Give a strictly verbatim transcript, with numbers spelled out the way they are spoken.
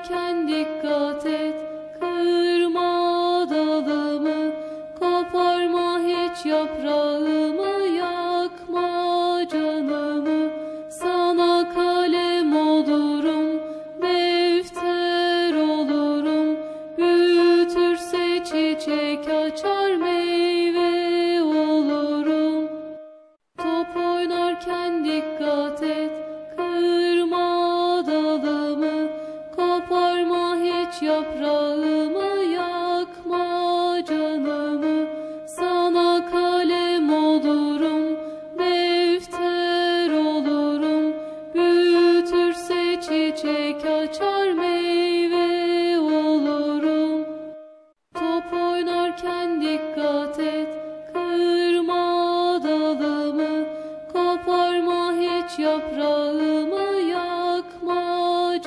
oynarken dikkat et, kırma dalımı, koparma hiç yaprağımı, yakma canımı. Sana kalem olurum, defter olurum, büyütürse çiçek açar, meyve olurum. Top oynarken dikkat et, kırma dalımı, koparma hiç yaprağımı, yakma canımı. Sana kalem olurum, defter olurum, büyütürse çiçek açar,